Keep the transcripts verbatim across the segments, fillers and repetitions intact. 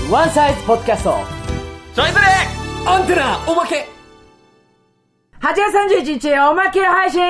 ワンサイズポッドキャストちょいずれアンテナおまけはちがつさんじゅういちにちおまけ配信。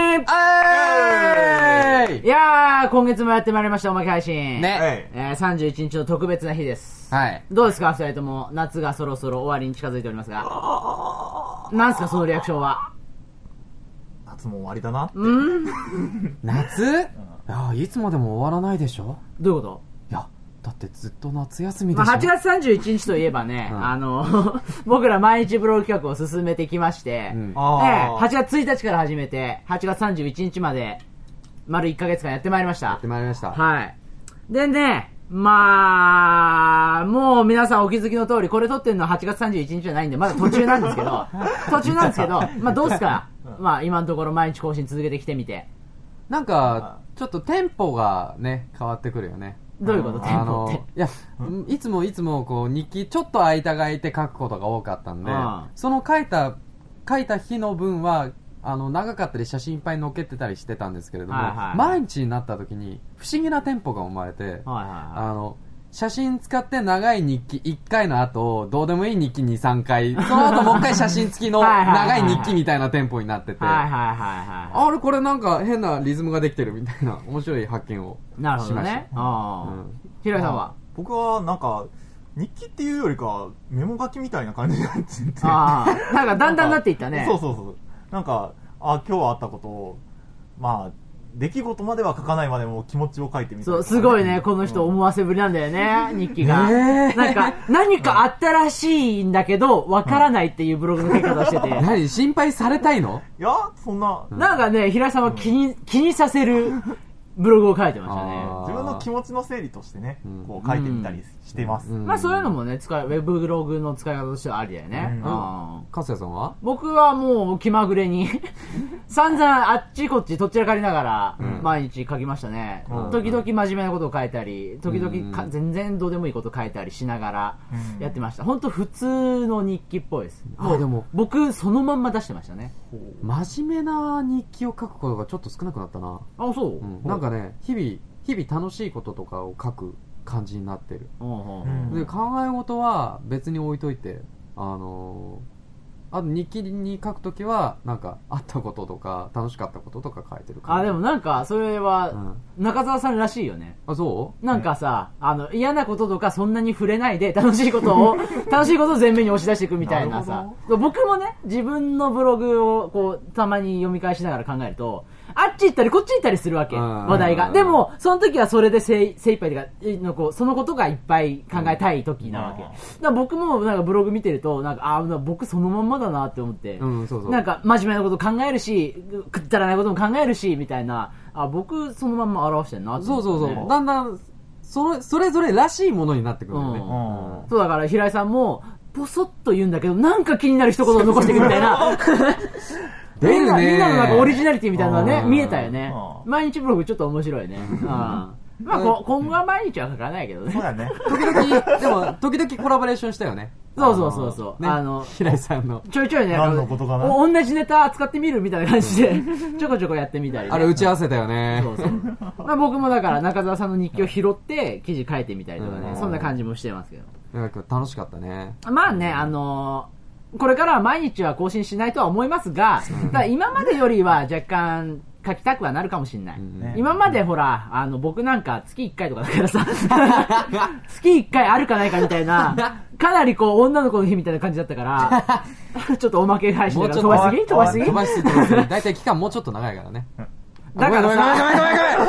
いやー、今月もやってまいりましたおまけ配信ね、 えー、さんじゅういちにちの特別な日です。 はい。 どうですかふたりとも。夏がそろそろ終わりに近づいておりますが、なんすかそのリアクションは。 夏も終わりだなって。 うん夏、うん、いやいつまでも終わらないでしょ。 どういうこと？ いやだってずっと夏休みでしょ。 まあ、はちがつさんじゅういちにちといえばね、うん、あの僕ら毎日ブログ企画を進めてきまして、うん、えー、はちがつついたちから始めてはちがつさんじゅういちにちまで丸いっかげつかんやってまいりました。 やってまいりました。 はい。でね、まあもう皆さんお気づきの通りこれ撮ってるのははちがつさんじゅういちにちじゃないんでまだ途中なんですけど途中なんですけど、まあどうすか、まあ今のところ毎日更新続けてきてみて、 なんかちょっとテンポがね変わってくるよね。 どういうこと？テンポって。 いや、いつもいつもこう日記ちょっと間が空いて書くことが多かったんで、その書いた書いた日の分はあの長かったり写真いっぱい載っけてたりしてたんですけれども、はいはいはい、毎日になった時に不思議なテンポが生まれて、はいはいはい、あの写真使って長い日記いっかいの後どうでもいい日記に、さんかい、その後もう一回写真付きの長い日記みたいなテンポになってて、あれこれなんか変なリズムができてるみたいな面白い発見をしました。なるほどね。あ、うん、 平井さんは？ 僕はなんか日記っていうよりかメモ書きみたいな感じになってて、 あなんかだんだんなっていったね。 そうそうそう、なんかあ今日あったことをまあ出来事までは書かないまでも気持ちを書いてみた、ね、 そうすごいねこの人思わせぶりなんだよね、うん、日記が、えー、なんか何かあったらしいんだけどわからないっていうブログの書き方をしてて、うん、 何心配されたいの？ いやそんな、 なんかね平井さんは気に、うん、気にさせるブログを書いてましたね。 自分の気持ちの整理としてね、うん、こう書いてみたりしてます、 うん、まあそういうのもね使いウェブブログの使い方としてはありだよね。 かすやさんは？ 僕はもう気まぐれに散々あっちこっちどちらかりながら毎日書きましたね、うん、時々真面目なことを書いたり時々か、うん、全然どうでもいいこと書いたりしながらやってました。本当普通の日記っぽいです。 あでも僕そのまんま出してましたね。 真面目な日記を書くことがちょっと少なくなったな。 あそう、うん、 なんかね日々日々楽しいこととかを書く感じになってる、うん、で考え事は別に置いといて、あのー、あと日記に書くときはなんかあったこととか楽しかったこととか書いてる感じ。 あでもなんかそれは中澤さんらしいよね。 あそうなんかさ、あの嫌なこととかそんなに触れないで楽しいことを楽しいことを前面に押し出していくみたいなさ僕もね自分のブログをこうたまに読み返しながら考えるとあっち行ったりこっち行ったりするわけ話題が。でもその時はそれで精一杯というかのこうそのことがいっぱい考えたい時なわけ。だから僕もなんかブログ見てるとなんかあ僕そのまんまだなって思って、うん、そうそうなんか真面目なこと考えるしくったらないことも考えるしみたいな、あ僕そのまんま表してんなって、ね、 そうそうそう、だんだんそれそれぞれらしいものになってくるよね、うんうん、そうだから平井さんもポソッと言うんだけどなんか気になる一言を残していくみたいなみんな、みんなのなんかオリジナリティみたいなのがね見えたよね。毎日ブログちょっと面白いね。あまあこ今後は毎日は書かないけどね。 そうだね。 時々でも時々コラボレーションしたよね。 そうそうそうそう。 ね、あの平井さんのちょいちょいね、 何のことかな。 同じネタ扱ってみるみたいな感じでちょこちょこやってみたり、ね。 あれ打ち合わせたよね。 そうそう。まあ僕もだから中澤さんの日記を拾って記事書いてみたりとかね、そんな感じもしてますけど。 なんか楽しかったね。 まあねあのー、これからは毎日は更新しないとは思いますが、ただ今までよりは若干書きたくはなるかもしれない、うんね、今までほらあの僕なんか月いっかいとかだからさ月いっかいあるかないかみたいなかなりこう女の子の日みたいな感じだったからちょっとおまけ配信だから飛ばしすぎ飛ばしすぎ飛ばしすぎ飛ばしすぎだいたい期間もうちょっと長いからねだからさ、ごめんごめんごめんごめんごめんうわ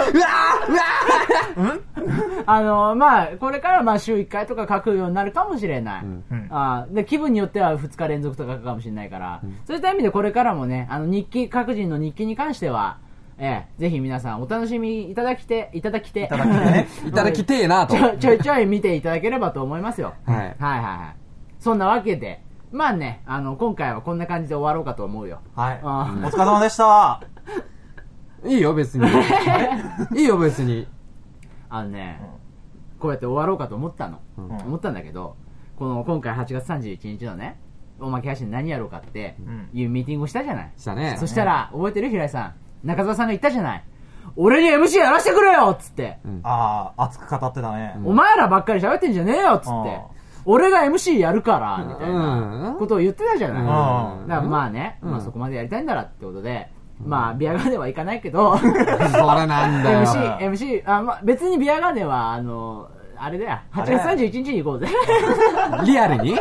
ーうわーあのまあこれからまあ週いっかいとか書くようになるかもしれない、うん、あで気分によってはふつか連続とか書くかもしれないから、うん、そういった意味でこれからもねあの日記各人の日記に関してはええ、ぜひ皆さんお楽しみいただきていただきていただきてねいただきてえなとちょちょいちょい見ていただければと思いますよ、はい、はいはいはいそんなわけでまあねあの今回はこんな感じで終わろうかと思うよ。 はいあお疲れ様でしたいいよ別にいいよ別にあのね、うん、こうやって終わろうかと思ったの、うん、思ったんだけどこの今回はちがつさんじゅういちにちのねおまけ配信何やろうかっていうミーティングをしたじゃない、 したね。 そしたら覚えてる平井さん中澤さんが言ったじゃない俺に エムシー やらせてくれよっつって、 うん、ああ熱く語ってたね、 お前らばっかり喋ってんじゃねえよっつって俺が エムシー やるからみたいなことを言ってたじゃない、うん、だからまあね、うん、まあ、そこまでやりたいんだらってことで、うん、まあビアガーデンはいかないけどそれなんだよエムシー, エムシー あ、まあ、別にビアガーデンはあのあれだよはちがつさんじゅういちにちに行こうぜリアルに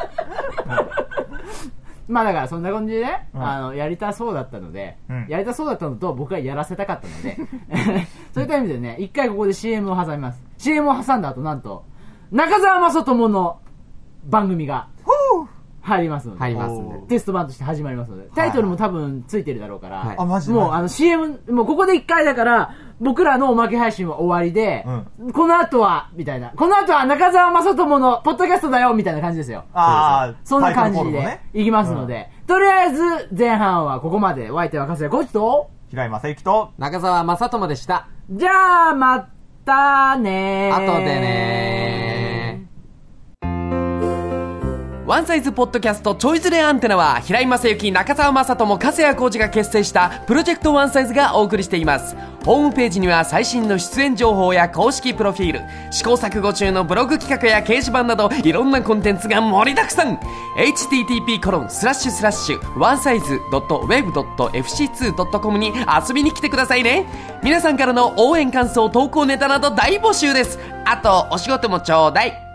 まあだからそんな感じで、ね、うん、あのやりたそうだったので、うん、やりたそうだったのと僕はやらせたかったのでそういった意味でね一回ここで シーエム を挟みます。 シーエム を挟んだ後なんと中澤正智の番組が入りますので、 入りますんでテスト版として始まりますので、タイトルも多分ついてるだろうから、はい、 あマジもうあの シーエム もうここで一回だから僕らのおまけ配信は終わりで、うん、この後はみたいな、この後は中澤正智のポッドキャストだよみたいな感じですよ。 ああ、 そんな感じでいきますので、ね、うん、とりあえず前半はここまで。お相手は粕谷コーチと平井正幸と中澤正智でした。 じゃあまたねー。 後でねー。ワンサイズポッドキャストちょいずれアンテナは平井正幸、中澤正智、粕谷浩二が結成したプロジェクトワンサイズがお送りしています。ホームページには最新の出演情報や公式プロフィール、試行錯誤中のブログ企画や掲示板などいろんなコンテンツが盛りだくさん。 エイチティーティーピーコロンスラッシュスラッシュワンサイズドットウェブドットエフシーツードットコム に遊びに来てくださいね。皆さんからの応援感想、投稿ネタなど大募集です。あとお仕事もちょうだい。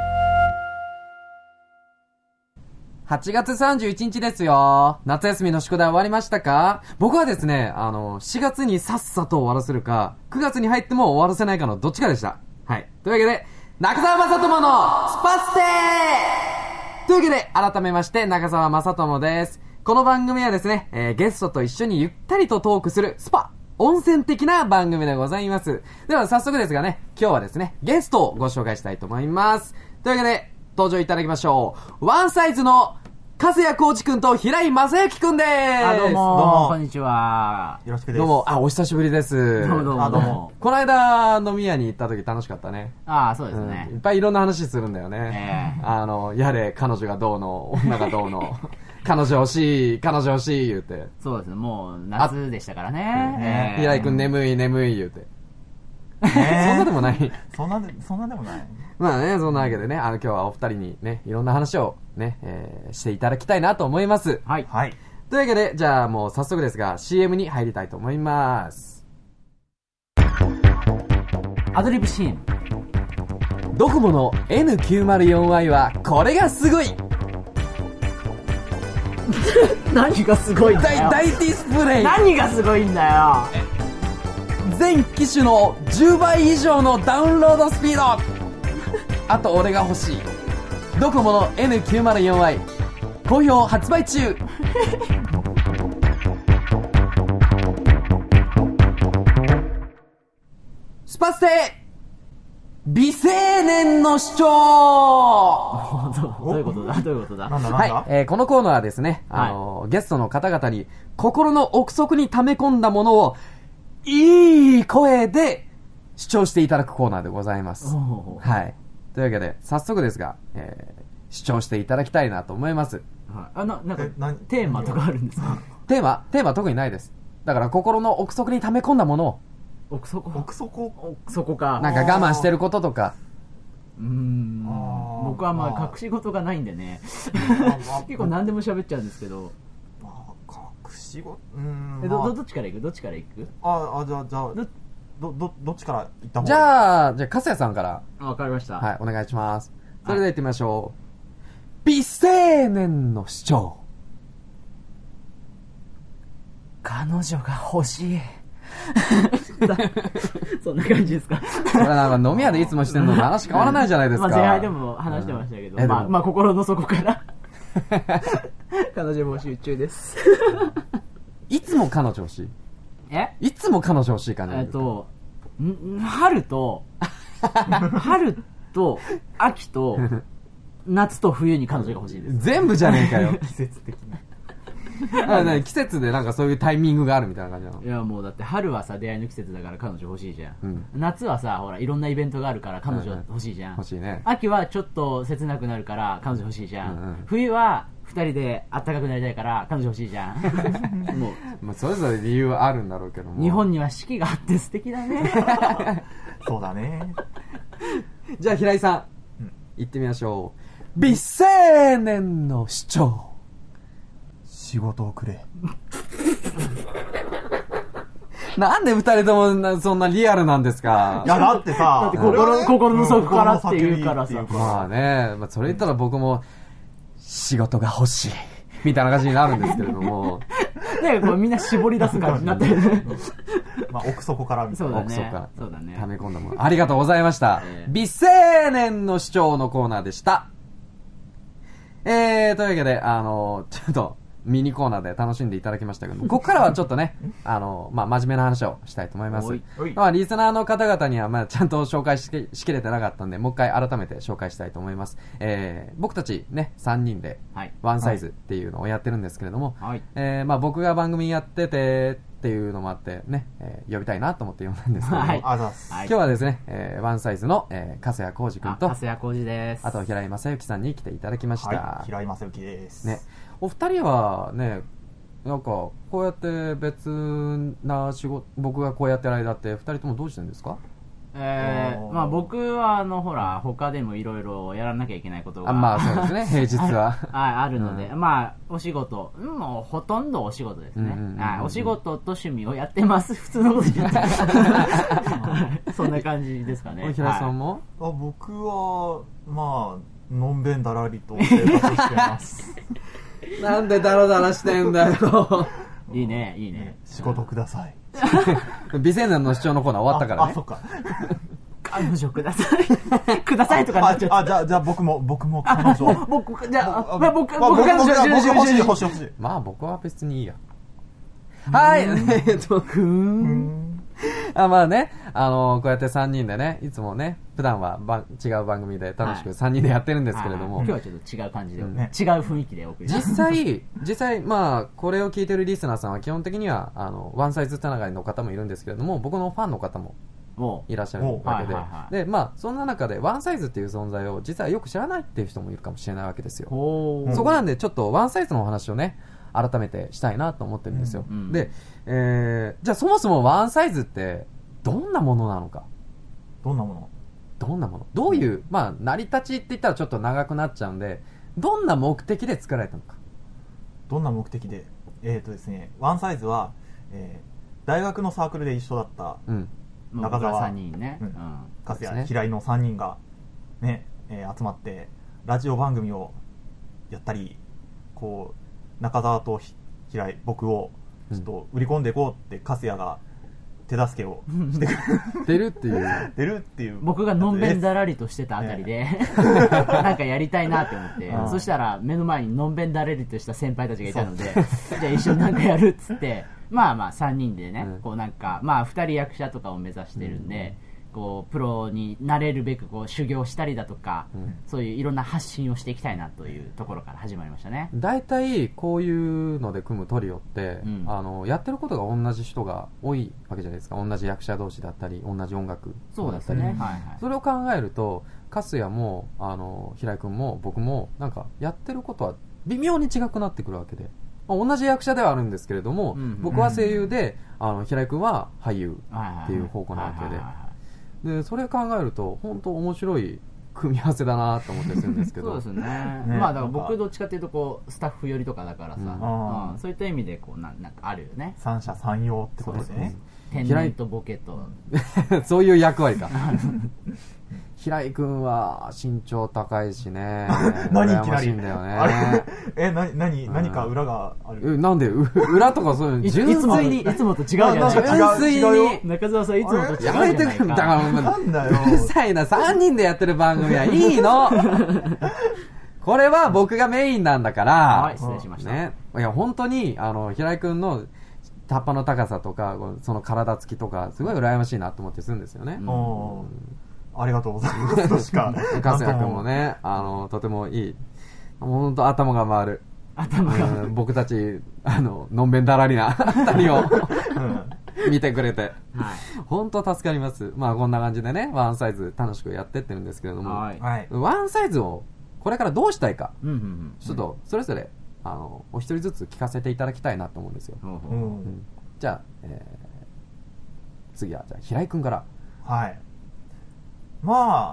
はちがつさんじゅういちにちですよ。夏休みの宿題終わりましたか？僕はですね、あの、しがつにさっさと終わらせるか、くがつに入っても終わらせないかのどっちかでした。はい。というわけで、中澤正智のスパステーというわけで、改めまして、中澤正智です。この番組はですね、えー、ゲストと一緒にゆったりとトークするスパ温泉的な番組でございます。では早速ですがね、今日はですね、ゲストをご紹介したいと思います。というわけで、登場いただきましょう。ワンサイズの粕谷浩二くんと平井正幸くんです。 あ、どうもどうもこんにちは。 よろしくです。 どうも、あ、お久しぶりです。 どうもどうもどうも。 この間飲み屋に行った時楽しかったね。 ああ、そうですね、 うん。いっぱいいろんな話するんだよね。えー、あの、やれ、彼女がどうの、女がどうの。彼女欲しい、彼女欲しい言うて。 そうですね、もう夏でしたからね。 えー、平井くん眠い眠い言うて。えー、そんなでもない。 そんなで、そんなでもない。 まあね、そんなわけでね、あの今日はお二人にね、いろんな話をね、えー、していただきたいなと思います。 はい。 はい。 というわけで、じゃあもう早速ですが、シーエム に入りたいと思います。 アドリブ シーエム。 ドコモの エヌきゅうまるよんワイ は、これがすごい何がすごいんだよ。 大ディスプレイ。 何がすごいんだよ。 全機種のじゅうばい以上のダウンロードスピード。あと俺が欲しいドコモの エヌきゅうまるよんワイ 好評発売中。スパステ美青年の主張。 どういうことだどういうことだ。 なんだなんだ、 はい、えー、このコーナーはですね、あのーはい、ゲストの方々に心の奥底に溜め込んだものをいい声で主張していただくコーナーでございます。はい。というわけで、早速ですが、えー、主張していただきたいなと思います。 はい、あな、なんか、テーマとかあるんですか？ テーマテーマ特にないです。だから心の奥底に溜め込んだものを。 奥底奥底奥底か。 なんか我慢してることとか。 うーん。僕はまあ隠し事がないんでね。結構何でも喋っちゃうんですけど。 まあ、隠し事、うーん。 え、ど、どっちから行くどっちから行くああ、じゃあ、じゃあ、ど、ど、ど、どっちから行った方がいい？ じゃあ、じゃあ、粕谷さんから。 わかりました。 はい、お願いします。それでは行ってみましょう。美青年の主張。 彼女が欲しい。そんな感じですか？ それなんか飲み屋でいつもしてるのと話変わらないじゃないですか。 まあ前半でも話してましたけど、うん、まあ、まあ心の底から彼女募集中です。 いつも彼女欲しい？ え？ いつも彼女欲しい感じ？ えっと春と春と秋と夏と冬に彼女が欲しいです。 全部じゃねえかよ。 季節的な。 あ、ね、季節でなんかそういうタイミングがあるみたいな感じなの？ いやもうだって春はさ出会いの季節だから彼女欲しいじゃん、 うん、 夏はさほらいろんなイベントがあるから彼女欲しいじゃん、うんうん、 欲しいね。 秋はちょっと切なくなるから彼女欲しいじゃん、 うんうん、 冬は二人であったかくなりたいから彼女欲しいじゃん。もう、 まあ、それぞれ理由はあるんだろうけども、 日本には四季があって素敵だね。 そうだね。 じゃあ平井さん、うん、 行ってみましょう。美青年の主張。 仕事をくれ。 なんで二人ともなそんなリアルなんですか。 いやだってさ、 だって心、ね、心の底からって言うからさ。 まあね、まあ、それ言ったら僕も仕事が欲しいみたいな感じになるんですけれども。 なんかこうみんな絞り出す感じになってるね。 まあ奥底からみたいな。 そうだね。 奥底から。 そうだね。 溜め込んだもの。ありがとうございました。えー、美青年の主張のコーナーでした。えー、というわけで、あの、ちょっと、ミニコーナーで楽しんでいただきましたけども、ここからはちょっとね、あの、まあ、真面目な話をしたいと思います。まあ、リスナーの方々には、まあ、ちゃんと紹介しき、しきれてなかったんで、もう一回改めて紹介したいと思います。えー、僕たちね、さんにんで、ワンサイズっていうのをやってるんですけれども、はい、えー、まあ、僕が番組やってて、っていうのもあってね、えー、呼びたいなと思って呼んだんですけども、はい、今日はですね、えー、ワンサイズの、えー、粕谷浩二君と、 粕谷浩二です。 あと平井正幸さんに来ていただきました。 はい、平井正幸です。 ね、お二人はね、なんかこうやって別な仕事、僕がこうやってる間って二人ともどうしてるんですか？ えー、まあ僕はあのほら他でもいろいろやらなきゃいけないことがあ、まあそうですね、平日ははいあるので、うん、まあお仕事もうほとんどお仕事ですね、うんうんうんうん、はい、お仕事と趣味をやってます。普通のこと言ってますそんな感じですかね。 平井さんも、 はい、あ僕はまあのんべんだらりと生活してますなんでダラダラしてんだよいいねいいね、 仕事ください美青年の主張のコーナー終わったからね。 あ、あそっか彼女くださいくださいとかなっちゃった。 あ、じゃあ、じゃあ僕も、僕も彼女。 僕、じゃあ、まあ、僕、 僕、 僕、彼女、 欲しい、欲しい、欲しい。 まあ僕は別にいいや。はい、えっと、ふーん。あ、まあね、あのー、こうやってさんにんでね、いつもね、普段はば違う番組で楽しくさんにんでやってるんですけれども、 はいはいはい、今日はちょっと違う感じで、 うんね、違う雰囲気でお送りします。 実際、実際、まあ、これを聞いてるリスナーさんは基本的には、あの、ワンサイズつながりの方もいるんですけれども、僕のファンの方もいらっしゃるわけで、はいはいはい、で、まあ、そんな中でワンサイズっていう存在を実はよく知らないっていう人もいるかもしれないわけですよ。そこなんで、ちょっとワンサイズのお話をね、改めてしたいなと思ってるんですよ。うんうん、で、えー、じゃあそもそもワンサイズって、どんなものなのか。 どんなものどんなものどういう、うん、まあ、成り立ちって言ったらちょっと長くなっちゃうんで、どんな目的で作られたのか。 どんな目的でえっとですね、ワンサイズは、えー、大学のサークルで一緒だった、うん、中澤、 さんにんね、うん、 粕谷、ね、平井のさんにんが、ね、えー、集まって、ラジオ番組をやったり、こう、中澤と平井、僕を、ちょっと売り込んでいこうって、粕谷が、手助けをしてくれる出るっていう出るっていう僕がのんべんだらりとしてたあたりで、ね、なんかやりたいなって思ってそしたら目の前にのんべんだらりとした先輩たちがいたのでじゃあ一緒になんかやるっつってまあまあさんにんでね、うん、こうなんかまあふたり役者とかを目指してるんで、うんこうプロになれるべくこう修行したりだとか、うん、そういういろんな発信をしていきたいなというところから始まりましたね。 大体こういうので組むトリオって、うん、あのやってることが同じ人が多いわけじゃないですか。同じ役者同士だったり同じ音楽だったりそうですね、はいはい、 それを考えると粕谷もあの平井君も僕もなんかやってることは微妙に違くなってくるわけで、まあ、同じ役者ではあるんですけれども、うんうん、僕は声優で、うん、あの平井君は俳優っていう方向なわけで、でそれを考えると本当面白い組み合わせだなと思ってするんですけどそうですねねまあだから僕どっちかっていうとこうスタッフ寄りとかだからさ、うんうん、そういった意味でこうな ん, なんかあるよね。 三者三様ってことですね。 天然とボケとそういう役割か平井君は身長高いしね何いきなりんだよねえな何何か裏がある。 えなんで裏とかそういうの純粋にいつもと違うじゃない純粋に中澤さんいつもと違うじゃないか。やめてくんだからなんだようるさいなさんにんでやってる番組はいいのこれは僕がメインなんだからはい失礼しました、 ね、いや本当にあの平井君のタッパの高さとかその体つきとかすごい羨ましいなと思ってするんですよね、うんうんありがとうございますとしか粕谷君もねあのとてもいい本当頭が回る頭が、 うん、僕たちあののんべんだらりな二人を見てくれて、はい、本当助かります。まあこんな感じでねワンサイズ楽しくやってってるんですけれども、はい、ワンサイズをこれからどうしたいか、うんうんうん、ちょっとそれぞれあのお一人ずつ聞かせていただきたいなと思うんですよ、うんうん、じゃあ、えー、次はじゃあ平井君から。 はいまあ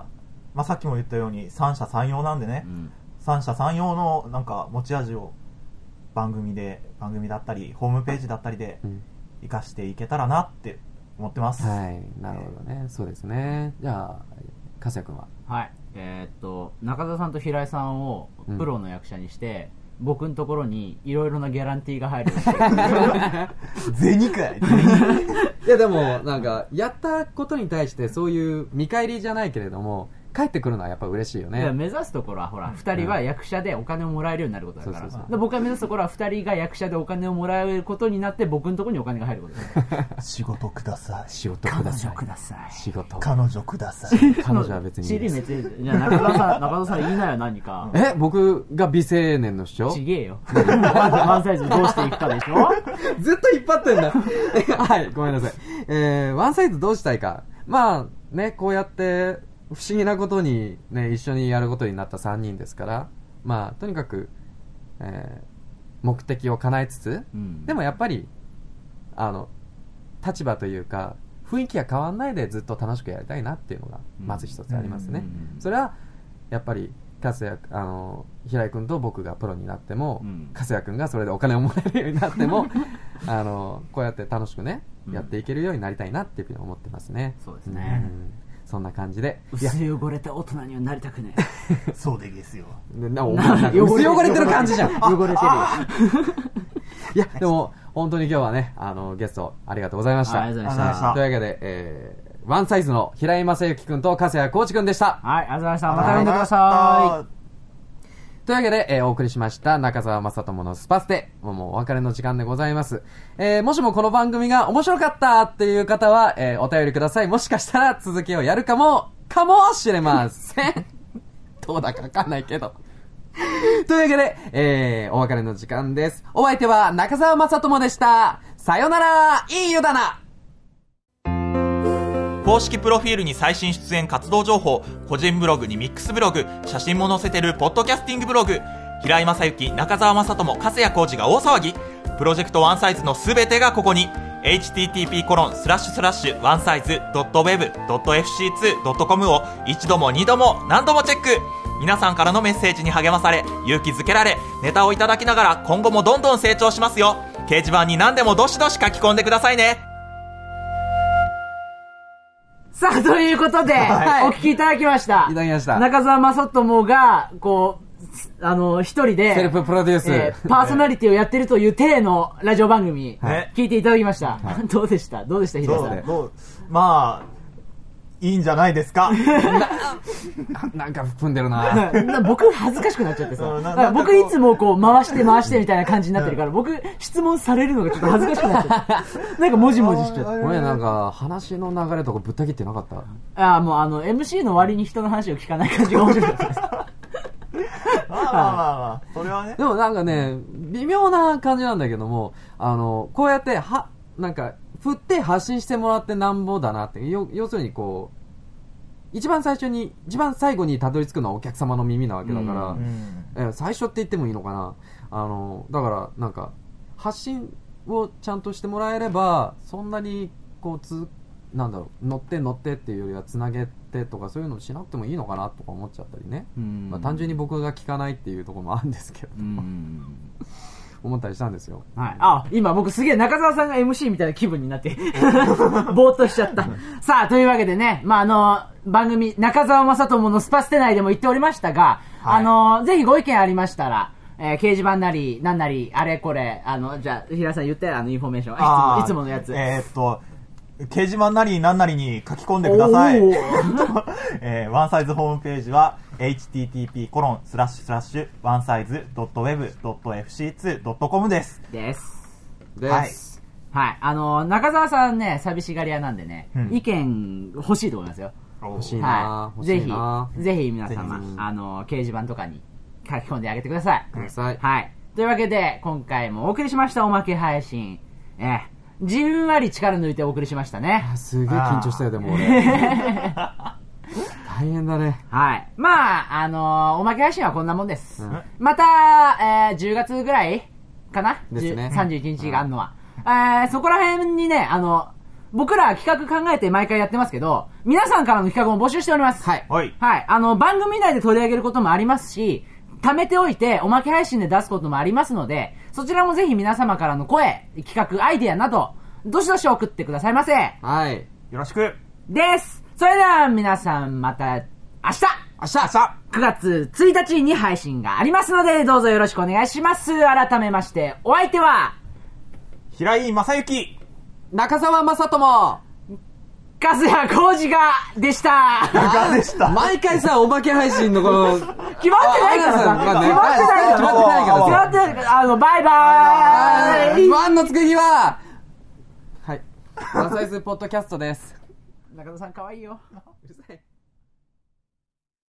まあ、さっきも言ったように三者三様なんでね、うん、三者三様のなんか持ち味を番組で番組だったりホームページだったりで生かしていけたらなって思ってます、 うん、はいなるほどね、そうですね。じゃあ粕谷君は。 はいえー、っと中澤さんと平井さんをプロの役者にして、うん、僕のところにいろいろなギャランティーが入る銭かいいやでもなんかやったことに対してそういう見返りじゃないけれども帰ってくるのはやっぱ嬉しいよね。 目指すところはほらふたりは役者でお金をもらえるようになることだから、そうそうそう、で僕が目指すところはふたりが役者でお金をもらえることになって僕のところにお金が入ることだから仕事ください、 仕事ください、 彼女ください、 仕事彼女ください彼女は別にいいです。 シーディー めっちゃじゃあ中田さん中田さん言いなよ何か。 え僕が美青年の主張ちげえよワンサイズどうしていくかでしょずっと引っ張ってんだはいごめんなさい、えー、ワンサイズどうしたいか。まあねこうやって不思議なことに、ね、一緒にやることになったさんにんですから、まあ、とにかく、えー、目的を叶えつつ、うん、でもやっぱりあの立場というか雰囲気が変わらないでずっと楽しくやりたいなっていうのがまず一つありますね、うんうんうん、それはやっぱり粕谷あの平井君と僕がプロになっても、うん、粕谷君がそれでお金をもらえるようになってもあのこうやって楽しくね、うん、やっていけるようになりたいなっていうふうに思ってますね。 そうですね、 うんそんな感じで薄汚れた大人にはなりたくねえそうでですよ。 なお前なんか薄汚れてる感じじゃん汚れてるいやでも本当に今日はねあのゲストありがとうございました。 ありがとうございました。 というわけで、えー、ワンサイズの平井正幸君と粕谷浩二君でした。 はいありがとうございました。また呼んでください。 というわけで、えー、お送りしました中澤正智のスパステ、もうお別れの時間でございます。えー、もしもこの番組が面白かったっていう方は、えー、お便りください。もしかしたら続きをやるかもかもしれませんどうだかわかんないけどというわけで、えー、お別れの時間です。お相手は中澤正智でした。さよなら、いい湯だな。 公式プロフィールに最新出演活動情報、個人ブログにミックスブログ、写真も載せてるポッドキャスティングブログ、平井正幸、中澤正智、粕谷浩二が大騒ぎ。プロジェクトワンサイズのすべてがここに。エイチティーティーピーコロンスラッシュスラッシュワンサイズドットウェブドットエフシーツードットコム を一度も二度も何度もチェック。皆さんからのメッセージに励まされ、勇気づけられ、ネタをいただきながら今後もどんどん成長しますよ。掲示板に何でもどしどし書き込んでくださいね。 さあということで、はい、お聞きいただきました。 いただきました。 中澤正智がこうあの一人でセルフプロデュース、 えー、パーソナリティをやってるという体のラジオ番組、はい、聞いていただきました、はい、どうでしたどうでした平井さん。 どうまあいいんじゃないですかな, なんか踏んでるな僕恥ずかしくなっちゃってさ僕いつもこう回して回してみたいな感じになってるから僕質問されるのがちょっと恥ずかしくなっちゃってなんかもじもじしちゃって。 これなんか話の流れとかぶった切ってなかった。 ああもうあの エムシー の割に人の話を聞かない感じが面白かったですまあまあまあまあそれはね。 でもなんかね微妙な感じなんだけども、あのこうやってはなんか振って発信してもらってなんぼだなって、要するにこう一番最初に一番最後にたどり着くのはお客様の耳なわけだから、うんうん、え最初って言ってもいいのかな。あのだからなんか発信をちゃんとしてもらえればそんなにこうつなんだろう乗って乗ってっていうよりはつなげてとかそういうのしなくてもいいのかなとか思っちゃったりね、まあ、単純に僕が聞かないっていうところもあるんですけど思ったりしたんですよ、 はい、あ今僕すげえ中澤さんが エムシー みたいな気分になってぼーっとしちゃったさあというわけでね、まあ、あの番組中澤正智のスパステ内でも言っておりましたが、はい、あのぜひご意見ありましたらえー、掲示板なりなんなりあれこれあのじゃあ平井さん言ってあのインフォメーションいつもいつものやつえー、っと掲示板なりなんなりに書き込んでください、えー、ワンサイズホームページは エイチティーティーピーコロンスラッシュスラッシュワンサイズドットウェブドットエフシーツードットコムですですですはい、はい、あの中澤さんね寂しがり屋なんでね、うん、意見欲しいと思いますよ。 欲しいな、 はい、 欲しいなぜひぜひ皆様あの掲示板とかに書き込んであげてください。 ください。 はい。というわけで、今回もお送りしましたおまけ配信。えー、じんわり力抜いてお送りしましたね。 すげえ緊張したよ、でも俺。大変だね。 はい。まあ、あのー、おまけ配信はこんなもんです。うん、また、えー、じゅうがつぐらいかなですね。 さんじゅういちにちがあるのは。うん、えー、そこら辺にね、あの、 僕ら企画考えて毎回やってますけど、皆さんからの企画も募集しております。 はい。 はい。 はい。あの、番組内で取り上げることもありますし、貯めておいて、おまけ配信で出すこともありますので、そちらもぜひ皆様からの声、企画、アイディアなど、どしどし送ってくださいませ。 はい。 よろしく。 です。それでは皆さんまた明日明日明日くがつついたちに配信がありますので、どうぞよろしくお願いします。改めまして、お相手は、 平井正幸、 中澤正智、 粕谷浩二がでした。 がでした。 毎回さ、おまけ配信のこの、 決まってないからさ、決まってないから、 決まってないから決まってないから、あの、バイバーイ。 ワンのつく日は、はい。ワンサイズポッドキャストです。 中田さん可愛いよ。 うるさい。